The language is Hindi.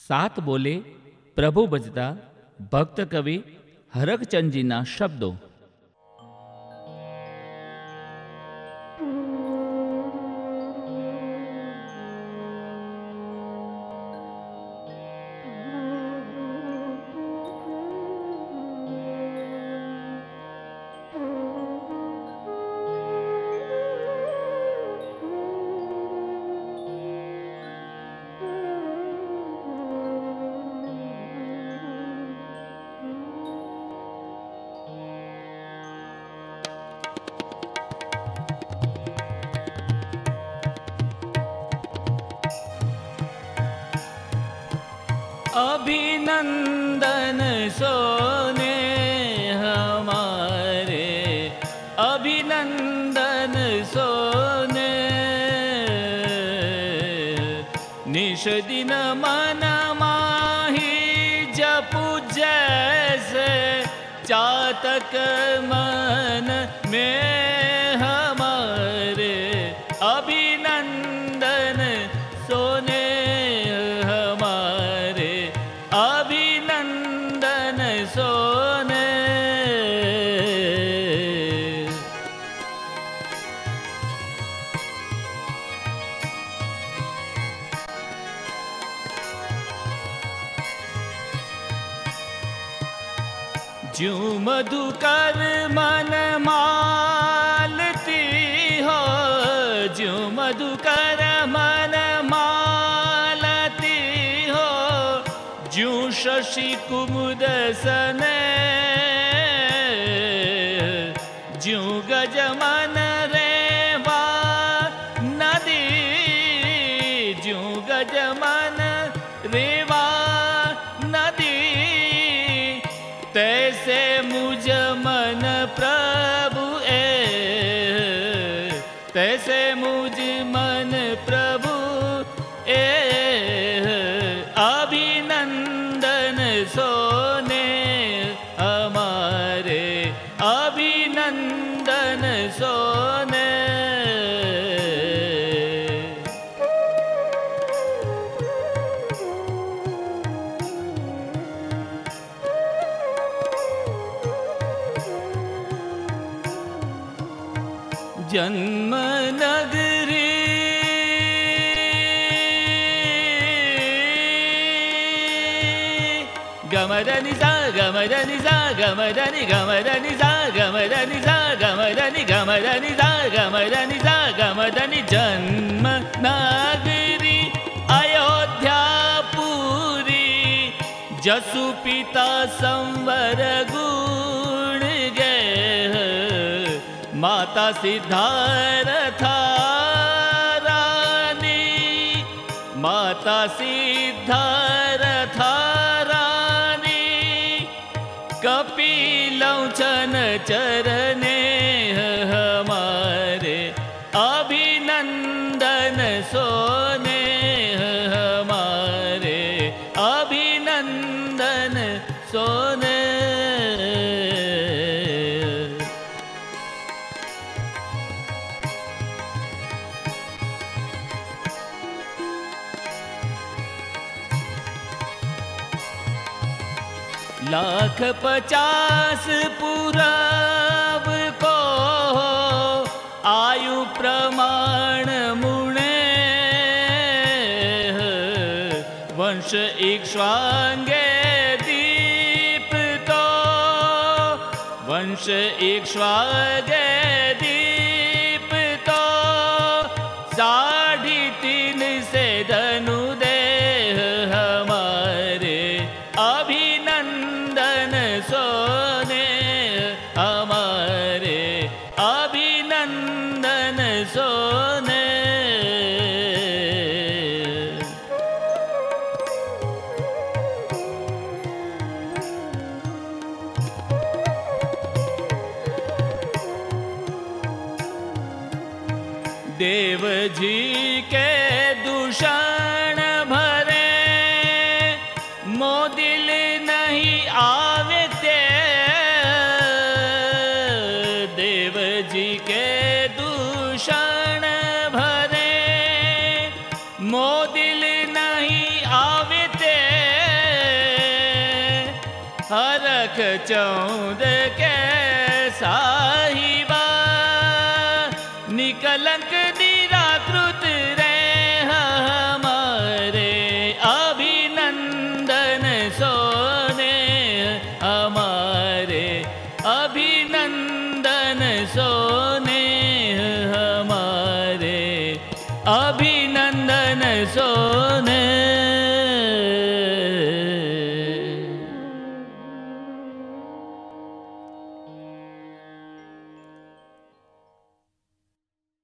साथ बोले प्रभु भजता भक्त कवि हरखचंद जीना शब्दों। अभिनंदन सोने हमारे, अभिनंदन सोने, निश दिन मन माही जपु जैसे चातक मन में हमारे। अभिनंदन सोने हमारे, अभिनंदन सोने। ज्यों मधुकर मन मालती हो, ज्यों मधुकर मन मालती हो, ज्यों शशि कुमुद सने, ज्यों गजमन रेवा नदी, ज्यों गजमन रेवा नदी, तैसे मुझ मन प्रभु तैसे मुझ मन प्रभु अभिनंदन सोने हमारे, अभिनंदन सोने। जन्म नगरी गमदनि सा गमदनि सा गमदनि गमदनि सा गमदनि सा गमदनि गमदनि सा गमदनि सा गमदनि। जन्म नगरी अयोध्यापुरी, जसु पिता संवर गुण गए, माता सिद्धार्था रानी, माता सिद्धार्था रानी, कपिलौचन चरणे हमारे, अभिनंदन सोने हमारे, अभिनंदन सोने। लाख 50 पुरब को आयु प्रमाण मुणे, वंश इक्ष्वांगे दीप तो, वंश इक्ष्वांगे दीप तो, 3.5 से धनु देह हमारे, अभिनंदन सोने हमारे, अभिनंदन सोने। देव जी के दूषण भरे, मोदिल नहीं आवते, देव जी के दूषण भरे, मोदिल नहीं आवते, हरख चौद के साहिबा, निकलंक निराकृत रे हमारे अभिनंदन सोने, हमारे अभिनंदन सो